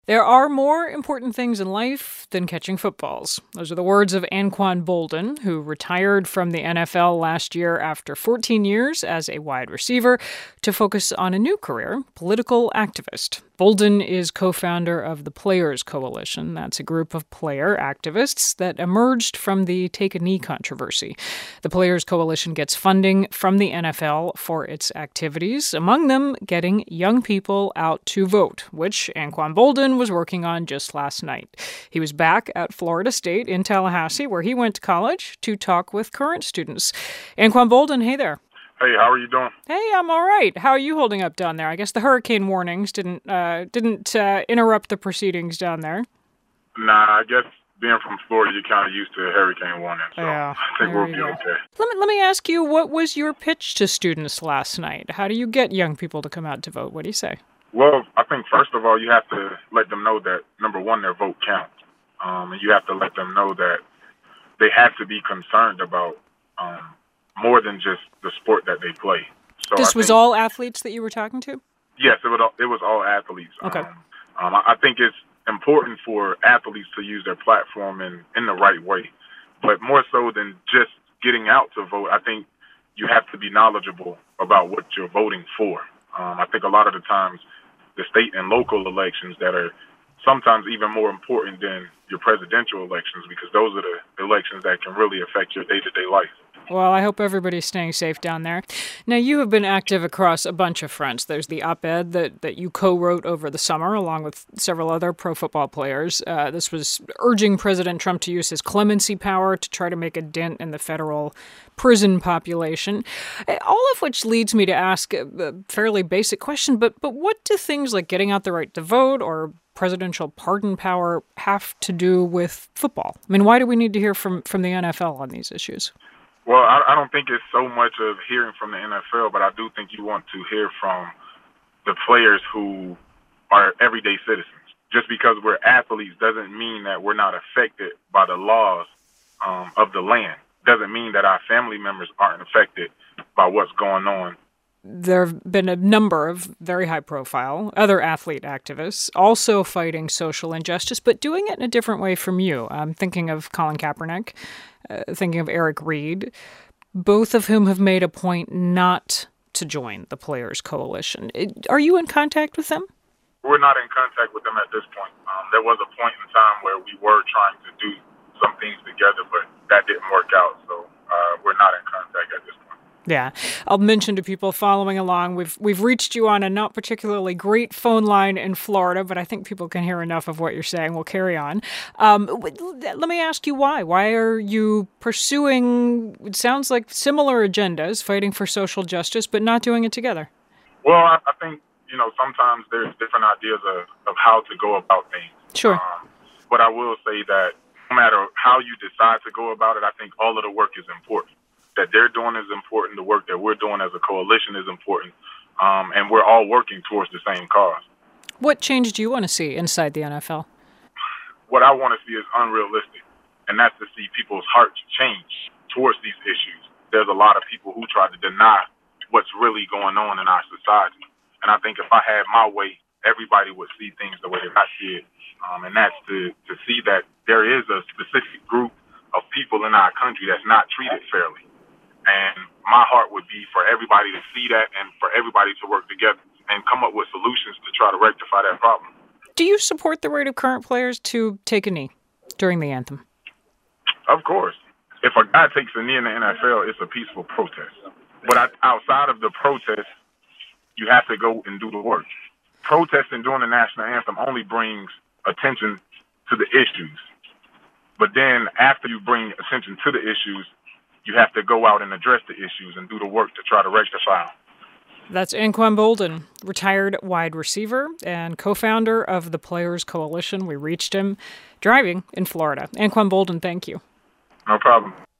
There are more important things in life than catching footballs. Those are the words of Anquan Boldin, who retired from the NFL last year after 14 years as a wide receiver to focus on a new career, political activist. Boldin is co-founder of the Players Coalition. That's a group of player activists that emerged from the Take a Knee controversy. The Players Coalition gets funding from the NFL for its activities, among them getting young people out to vote, which Anquan Boldin was working on just last night. He was back at Florida State in Tallahassee, where he went to college, to talk with current students. Anquan Boldin, hey there. Hey, how are you doing? Hey, I'm all right. How are you holding up down there? I guess the hurricane warnings didn't interrupt the proceedings down there. Nah, I guess being from Florida, you're kind of used to hurricane warnings, so yeah, I think we'll be okay. Let me ask you, what was your pitch to students last night? How do you get young people to come out to vote? What do you say? Well, I think first of all, you have to let them know that, number one, their vote counts. And you have to let them know that they have to be concerned about more than just the sport that they play. So this was all athletes that you were talking to? Yes, it was all athletes. Okay. I think it's important for athletes to use their platform in the right way. But more so than just getting out to vote, I think you have to be knowledgeable about what you're voting for. I think a lot of the times the state and local elections that are sometimes even more important than your presidential elections, because those are the elections that can really affect your day-to-day life. Well, I hope everybody's staying safe down there. Now, you have been active across a bunch of fronts. There's the op-ed that you co-wrote over the summer, along with several other pro football players. This was urging President Trump to use his clemency power to try to make a dent in the federal prison population. All of which leads me to ask a fairly basic question, but what do things like getting out the right to vote or presidential pardon power have to do with football? I mean, why do we need to hear from the NFL on these issues? Well, I don't think it's so much of hearing from the NFL, but I do think you want to hear from the players who are everyday citizens. Just because we're athletes doesn't mean that we're not affected by the laws of the land. Doesn't mean that our family members aren't affected by what's going on. There have been a number of very high-profile other athlete activists also fighting social injustice, but doing it in a different way from you. I'm thinking of Colin Kaepernick, thinking of Eric Reed, both of whom have made a point not to join the Players Coalition. Are you in contact with them? We're not in contact with them at this point. There was a point in time where we were trying to do some things together, but that didn't work out, so we're not in contact at this point. Yeah. I'll mention to people following along, we've reached you on a not particularly great phone line in Florida, but I think people can hear enough of what you're saying. We'll carry on. Let me ask you why. Why are you pursuing, it sounds like, similar agendas, fighting for social justice, but not doing it together? Well, I think, sometimes there's different ideas of how to go about things. Sure. But I will say that no matter how you decide to go about it, I think all of the work is important. That they're doing is important. The work that we're doing as a coalition is important. And we're all working towards the same cause. What change do you want to see inside the NFL? What I want to see is unrealistic. And that's to see people's hearts change towards these issues. There's a lot of people who try to deny what's really going on in our society. And I think if I had my way, everybody would see things the way that I see it. And that's to see that there is a specific group of people in our country that's not treated fairly. And my heart would be for everybody to see that and for everybody to work together and come up with solutions to try to rectify that problem. Do you support the right of current players to take a knee during the anthem? Of course. If a guy takes a knee in the NFL, it's a peaceful protest. But outside of the protest, you have to go and do the work. Protesting during the national anthem only brings attention to the issues. But then after you bring attention to the issues, you have to go out and address the issues and do the work to try to rectify them. That's Anquan Boldin, retired wide receiver and co-founder of the Players Coalition. We reached him driving in Florida. Anquan Boldin, thank you. No problem.